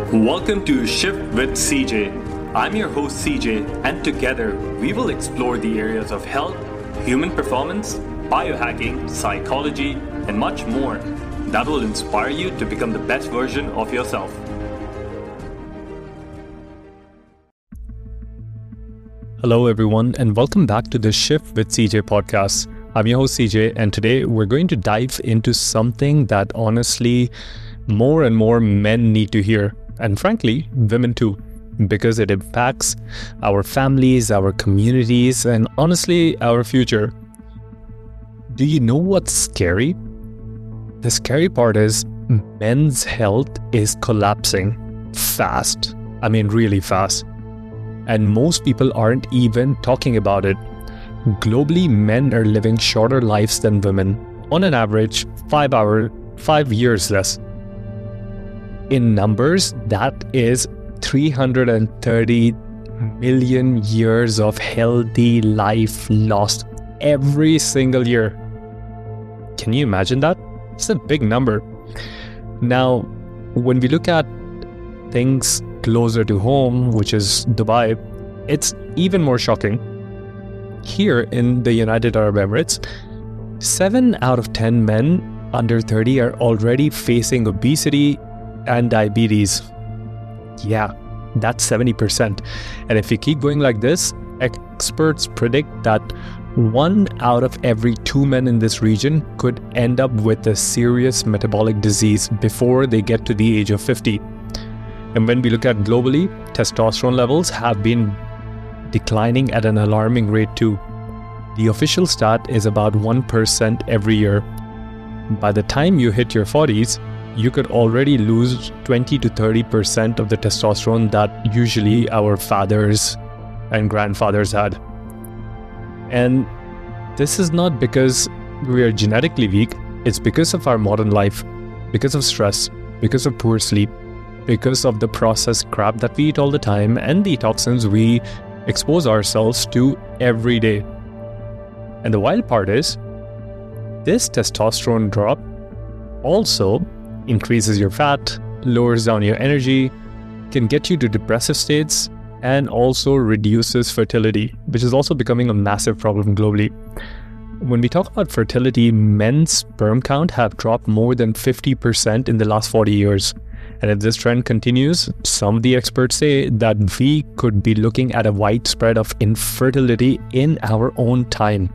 Welcome to Shift with CJ. I'm your host CJ, and together we will explore the areas of health, human performance, biohacking, psychology, and much more that will inspire you to become the best version of yourself. Hello everyone, and welcome back to the Shift with CJ podcast. I'm your host CJ, and today we're going to dive into something that honestly more and more men need to hear. And frankly, women too, because it impacts our families, our communities, and honestly, our future. Do you know what's scary? The scary part is men's health is collapsing fast. I mean, really fast. And most people aren't even talking about it. Globally, men are living shorter lives than women. On an average, 5 years less. In numbers, that is 330 million years of healthy life lost every single year. Can you imagine that? It's a big number. Now, when we look at things closer to home, which is Dubai, it's even more shocking. Here in the United Arab Emirates, 7 out of 10 men under 30 are already facing obesity and diabetes. Yeah, that's 70%. And if we keep going like this, experts predict that 1 out of every 2 men in this region could end up with a serious metabolic disease before they get to the age of 50. And when we look at globally, testosterone levels have been declining at an alarming rate too. The official stat is about 1% every year. By the time you hit your 40s, you could already lose 20 to 30% of the testosterone that usually our fathers and grandfathers had. And this is not because we are genetically weak, it's because of our modern life, because of stress, because of poor sleep, because of the processed crap that we eat all the time and the toxins we expose ourselves to every day. And the wild part is, this testosterone drop also increases your fat, lowers down your energy, can get you to depressive states, and also reduces fertility, which is also becoming a massive problem globally. When we talk about fertility, men's sperm count have dropped more than 50% in the last 40 years. And if this trend continues, some of the experts say that we could be looking at a widespread of infertility in our own time.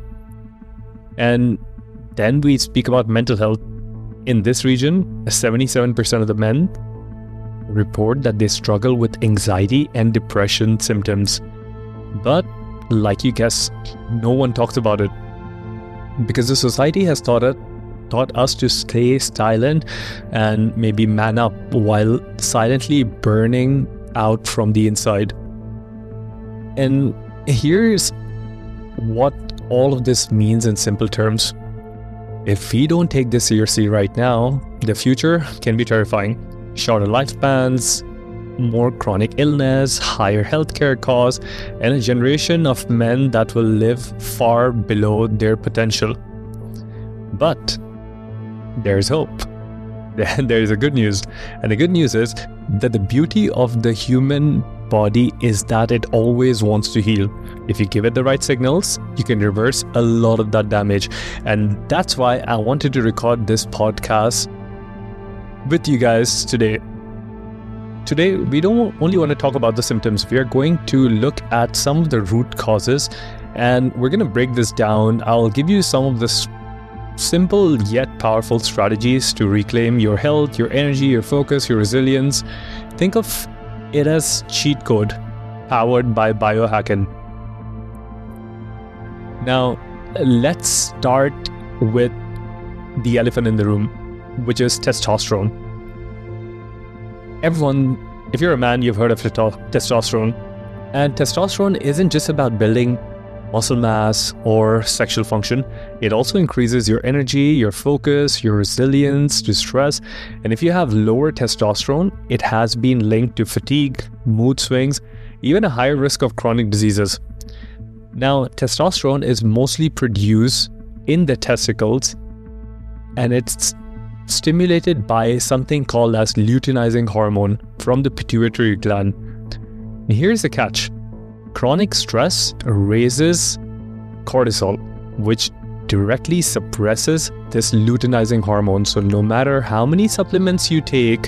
And then we speak about mental health. In this region, 77% of the men report that they struggle with anxiety and depression symptoms. But like you guess, no one talks about it. Because the society has taught us to stay silent and maybe man up while silently burning out from the inside. And here's what all of this means in simple terms. If we don't take this seriously right now, the future can be terrifying. Shorter lifespans, more chronic illness, higher healthcare costs, and a generation of men that will live far below their potential. But there's hope. There is a good news. And the good news is that the beauty of the human body is that it always wants to heal. If you give it the right signals, you can reverse a lot of that damage. And that's why I wanted to record this podcast with you guys today. Today, we don't only want to talk about the symptoms. We are going to look at some of the root causes, and we're going to break this down. I'll give you some of the simple yet powerful strategies to reclaim your health, your energy, your focus, your resilience. Think of it as cheat code powered by biohacking. Now, let's start with the elephant in the room, which is testosterone. Everyone, if you're a man, you've heard of testosterone. And testosterone isn't just about building muscle mass or sexual function. It also increases your energy, your focus, your resilience to stress. And if you have lower testosterone, it has been linked to fatigue, mood swings, even a higher risk of chronic diseases. Now, testosterone is mostly produced in the testicles, and it's stimulated by something called as luteinizing hormone from the pituitary gland. Here's the catch. Chronic stress raises cortisol, which directly suppresses this luteinizing hormone. So no matter how many supplements you take,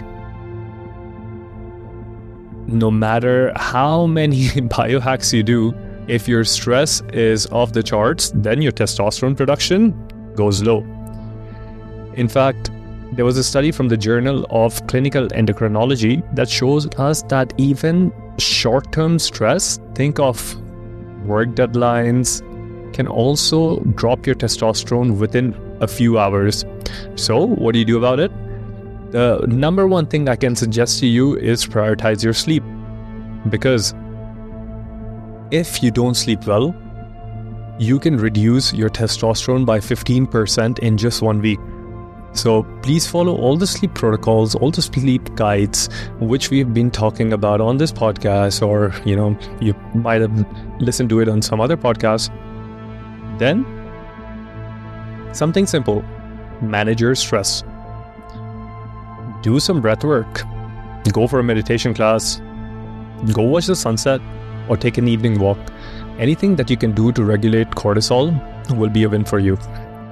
no matter how many biohacks you do, if your stress is off the charts, then your testosterone production goes low. In fact, there was a study from the Journal of Clinical Endocrinology that shows us that even short-term stress, think of work deadlines, can also drop your testosterone within a few hours. So what do you do about it? The number one thing I can suggest to you is prioritize your sleep. Because if you don't sleep well, you can reduce your testosterone by 15% in just 1 week. So please follow all the sleep protocols, all the sleep guides, which we've been talking about on this podcast, or you might have listened to it on some other podcast. Then, something simple, manage your stress. Do some breath work. Go for a meditation class. Go watch the sunset or take an evening walk. Anything that you can do to regulate cortisol will be a win for you.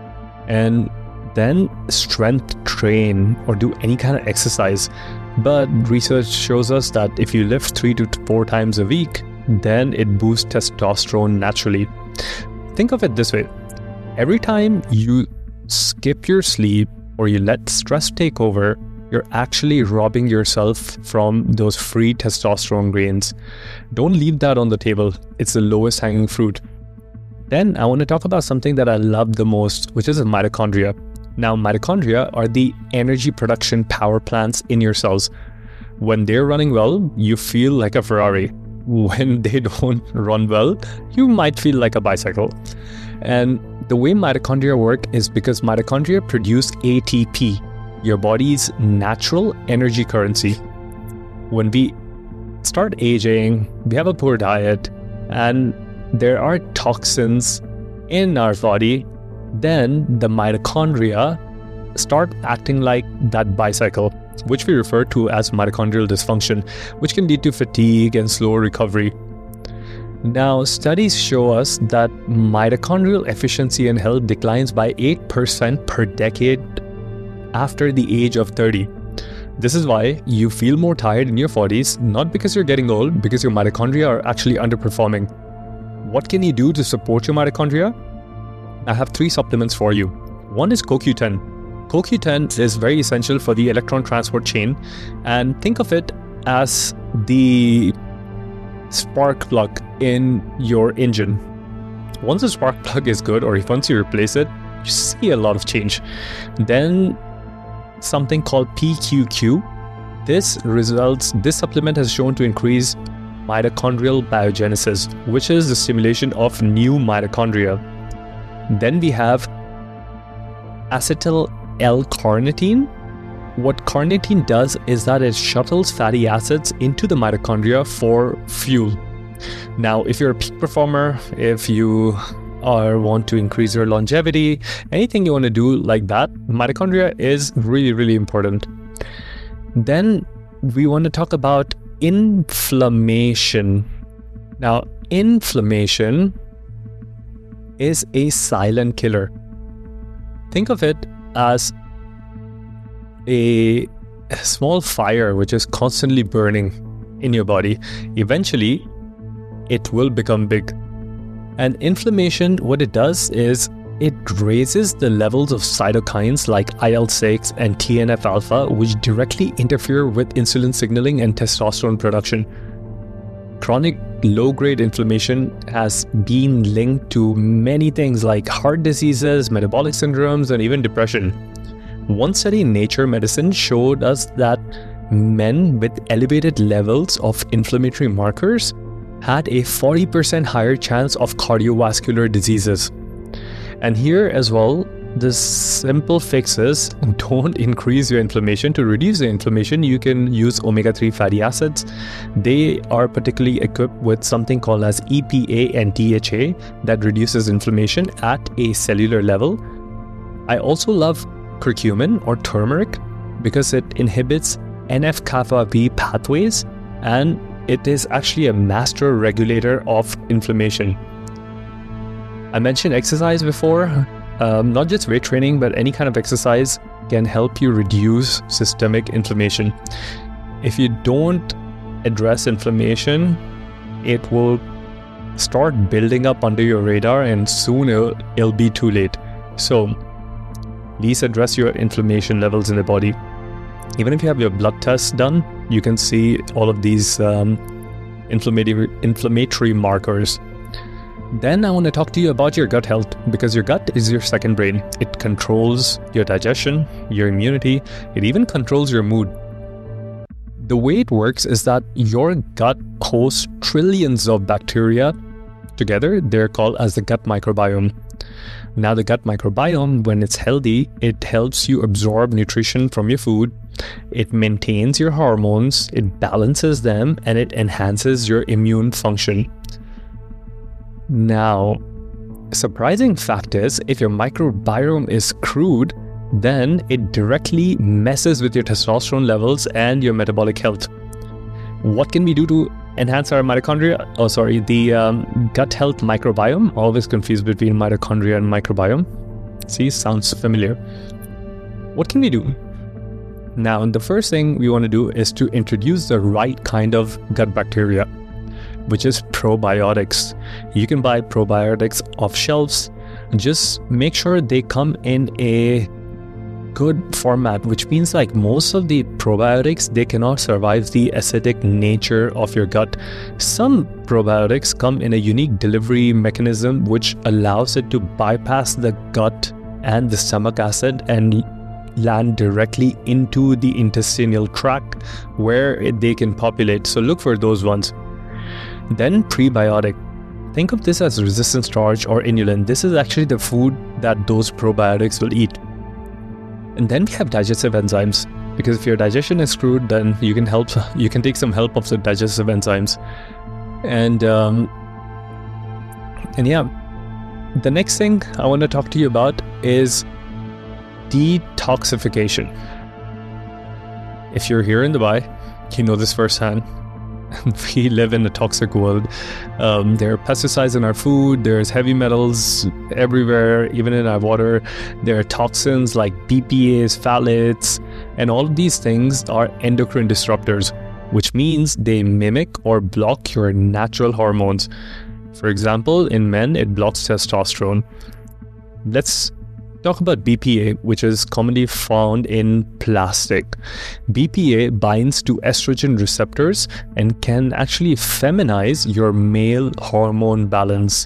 And then strength train or do any kind of exercise. But research shows us that if you lift 3 to 4 times a week, then it boosts testosterone naturally. Think of it this way. Every time you skip your sleep or you let stress take over, you're actually robbing yourself from those free testosterone grains. Don't leave that on the table. It's the lowest hanging fruit. Then I want to talk about something that I love the most, which is mitochondria. Now, mitochondria are the energy production power plants in your cells. When they're running well, you feel like a Ferrari. When they don't run well, you might feel like a bicycle. And the way mitochondria work is because mitochondria produce ATP, your body's natural energy currency. When we start aging, we have a poor diet, and there are toxins in our body, then the mitochondria start acting like that bicycle, which we refer to as mitochondrial dysfunction, which can lead to fatigue and slow recovery. Now, studies show us that mitochondrial efficiency and health declines by 8% per decade after the age of 30. This is why you feel more tired in your 40s, not because you're getting old, because your mitochondria are actually underperforming. What can you do to support your mitochondria? I have 3 supplements for you. One is CoQ10. CoQ10 is very essential for the electron transport chain, and think of it as the spark plug in your engine. Once the spark plug is good, or if once you replace it, you see a lot of change. Then something called PQQ. This supplement has shown to increase mitochondrial biogenesis, which is the stimulation of new mitochondria. Then we have acetyl L-carnitine. What carnitine does is that it shuttles fatty acids into the mitochondria for fuel. Now, if you're a peak performer, if you want to increase your longevity, anything you want to do like that, mitochondria is really, really important. Then we want to talk about inflammation. Now, inflammation is a silent killer. Think of it as a small fire which is constantly burning in your body. Eventually, it will become big. And inflammation, what it does is it raises the levels of cytokines like IL-6 and TNF-alpha, which directly interfere with insulin signaling and testosterone production. Chronic low-grade inflammation has been linked to many things like heart diseases, metabolic syndromes, and even depression. One study in Nature Medicine showed us that men with elevated levels of inflammatory markers had a 40% higher chance of cardiovascular diseases. And here as well, the simple fix is don't increase your inflammation. To reduce the inflammation, you can use omega-3 fatty acids. They are particularly equipped with something called as EPA and DHA that reduces inflammation at a cellular level. I also love curcumin or turmeric because it inhibits NF-kappa B pathways, and it is actually a master regulator of inflammation. I mentioned exercise before. Not just weight training, but any kind of exercise can help you reduce systemic inflammation. If you don't address inflammation, it will start building up under your radar, and soon it'll be too late. So please address your inflammation levels in the body. Even if you have your blood tests done, you can see all of these inflammatory markers. Then I want to talk to you about your gut health, because your gut is your second brain. It controls your digestion, your immunity, it even controls your mood. The way it works is that your gut hosts trillions of bacteria. Together, they're called as the gut microbiome. Now, the gut microbiome, when it's healthy, it helps you absorb nutrition from your food, it maintains your hormones, it balances them, and it enhances your immune function. Now, a surprising fact is, if your microbiome is screwed, then it directly messes with your testosterone levels and your metabolic health. What can we do to enhance our mitochondria? The gut health microbiome. Always confused between mitochondria and microbiome. See, sounds familiar. What can we do? Now, the first thing we want to do is to introduce the right kind of gut bacteria, which is probiotics. You can buy probiotics off shelves. Just make sure they come in a good format, which means like most of the probiotics, they cannot survive the acidic nature of your gut. Some probiotics come in a unique delivery mechanism which allows it to bypass the gut and the stomach acid and land directly into the intestinal tract where they can populate. So look for those ones. Then prebiotic. Think of this as resistant starch or inulin. This is actually the food that those probiotics will eat. And then we have digestive enzymes, because if your digestion is screwed, then you can take some help of the digestive enzymes. And yeah, the next thing I want to talk to you about is detoxification. If you're here in Dubai, you know this firsthand. We live in a toxic world. There are pesticides in our food, there's heavy metals everywhere, even in our water. There are toxins like BPAs, phthalates, and all of these things are endocrine disruptors, which means they mimic or block your natural hormones. For example, in men, it blocks testosterone. Let's talk about BPA, which is commonly found in plastic. BPA binds to estrogen receptors and can actually feminize your male hormone balance.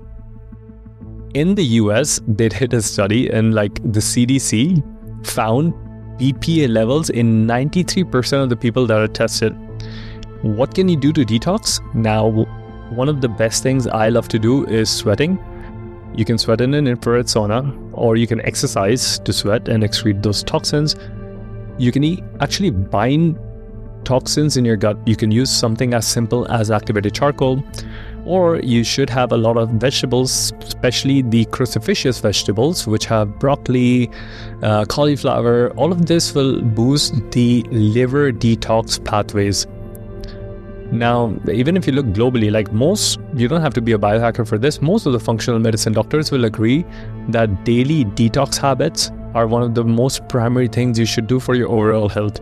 In the US, they did a study, and the CDC found BPA levels in 93% of the people that are tested. What can you do to detox? Now, one of the best things I love to do is sweating. You can sweat in an infrared sauna, or you can exercise to sweat and excrete those toxins. You can actually bind toxins in your gut. You can use something as simple as activated charcoal, or you should have a lot of vegetables, especially the cruciferous vegetables, which have broccoli, cauliflower. All of this will boost the liver detox pathways. Now, even if you look globally, you don't have to be a biohacker for this. Most of the functional medicine doctors will agree that daily detox habits are one of the most primary things you should do for your overall health.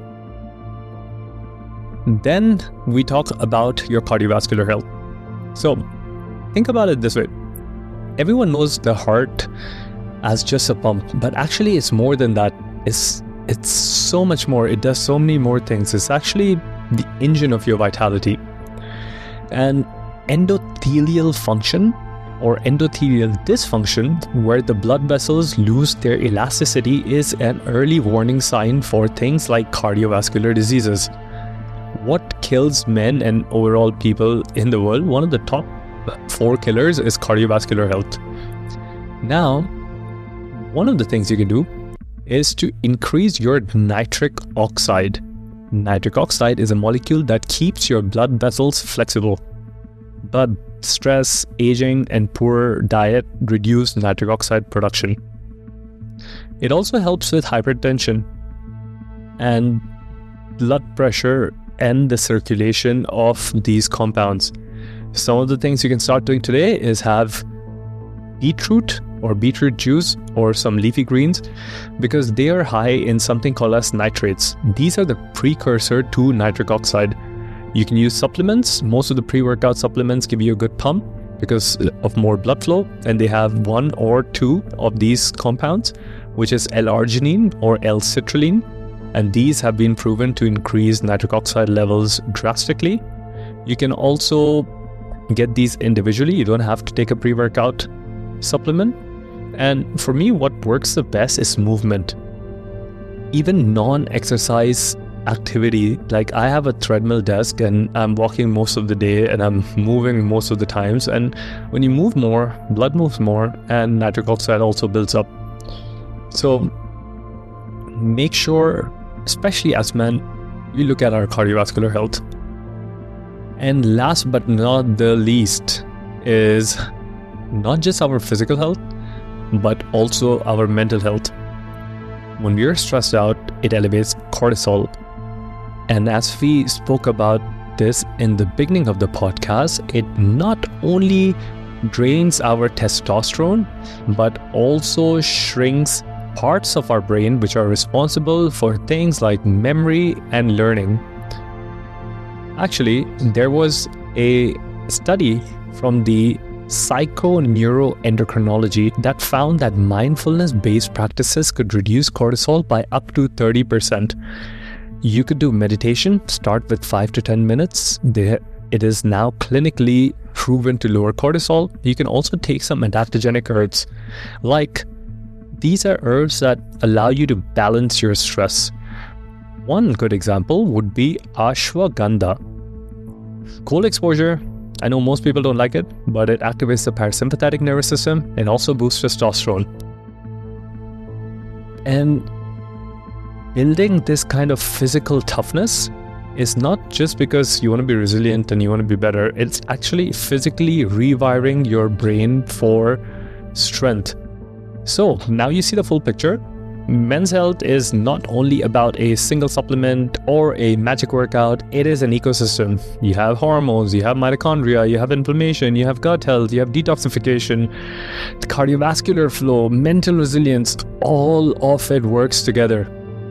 Then we talk about your cardiovascular health. So think about it this way. Everyone knows the heart as just a pump, but actually it's more than that. It's so much more. It does so many more things. It's actually the engine of your vitality. And endothelial function or endothelial dysfunction, where the blood vessels lose their elasticity, is an early warning sign for things like cardiovascular diseases. What kills men and overall people in the world? One of the top 4 killers is cardiovascular health. Now, one of the things you can do is to increase your nitric oxide. Nitric oxide is a molecule that keeps your blood vessels flexible. But stress, aging, and poor diet reduce nitric oxide production. It also helps with hypertension. And blood pressure and the circulation of these compounds. Some of the things you can start doing today is have beetroot or beetroot juice or some leafy greens, because they are high in something called as nitrates. These are the precursor to nitric oxide. You can use supplements. Most of the pre-workout supplements give you a good pump because of more blood flow, and they have 1 or 2 of these compounds, which is L-arginine or L-citrulline, and these have been proven to increase nitric oxide levels drastically. You can also get these individually. You don't have to take a pre-workout supplement. And for me, what works the best is movement. Even non-exercise activity, like I have a treadmill desk and I'm walking most of the day and I'm moving most of the times, and when you move more, blood moves more and nitric oxide also builds up. So make sure, especially as men, we look at our cardiovascular health. And last but not the least is not just our physical health, but also our mental health. When we are stressed out, it elevates cortisol. And as we spoke about this in the beginning of the podcast, it not only drains our testosterone, but also shrinks parts of our brain which are responsible for things like memory and learning. Actually, there was a study from the psychoneuroendocrinology that found that mindfulness-based practices could reduce cortisol by up to 30%. You could do meditation, start with 5 to 10 minutes. It is now clinically proven to lower cortisol. You can also take some adaptogenic herbs. Like, these are herbs that allow you to balance your stress. One good example would be ashwagandha. Cold exposure, I know most people don't like it, but it activates the parasympathetic nervous system and also boosts testosterone. And building this kind of physical toughness is not just because you want to be resilient and you want to be better. It's actually physically rewiring your brain for strength. So now you see the full picture. Men's health is not only about a single supplement or a magic workout. It is an ecosystem. You have hormones, you have mitochondria, you have inflammation, you have gut health, you have detoxification, cardiovascular flow, mental resilience. All of it works together.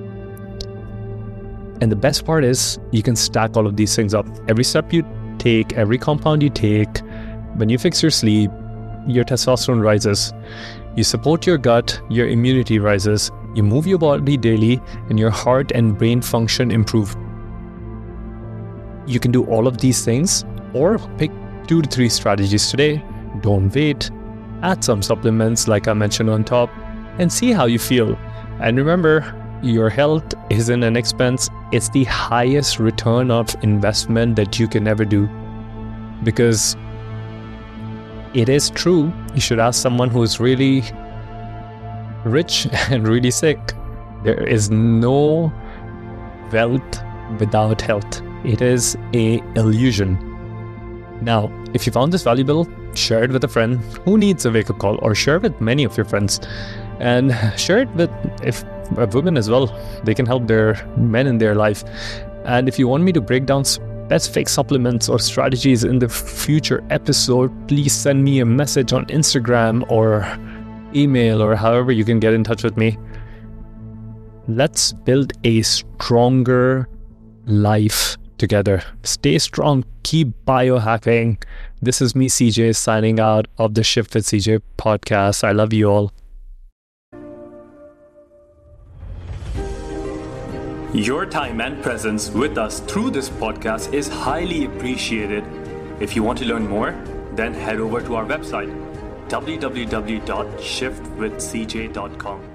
And the best part is you can stack all of these things up. Every step you take, every compound you take, when you fix your sleep, your testosterone rises. You support your gut, your immunity rises. You move your body daily, and your heart and brain function improve. You can do all of these things, or pick 2 to 3 strategies today. Don't wait. Add some supplements like I mentioned on top, and see how you feel. And remember, your health isn't an expense. It's the highest return of investment that you can ever do. Because it is true, you should ask someone who is really rich and really sick. There is no wealth without health. It is an illusion. Now, if you found this valuable, share it with a friend who needs a wake-up call, or share it with many of your friends. And share it with women as well. They can help their men in their life. And if you want me to break down specific supplements or strategies in the future episode, please send me a message on Instagram or email, or however you can get in touch with me. Let's build a stronger life together. Stay strong, keep biohacking. This is me, CJ, signing out of the Shift with CJ podcast. I love you all. Your time and presence with us through this podcast is highly appreciated. If you want to learn more, then head over to our website, www.shiftwithcj.com.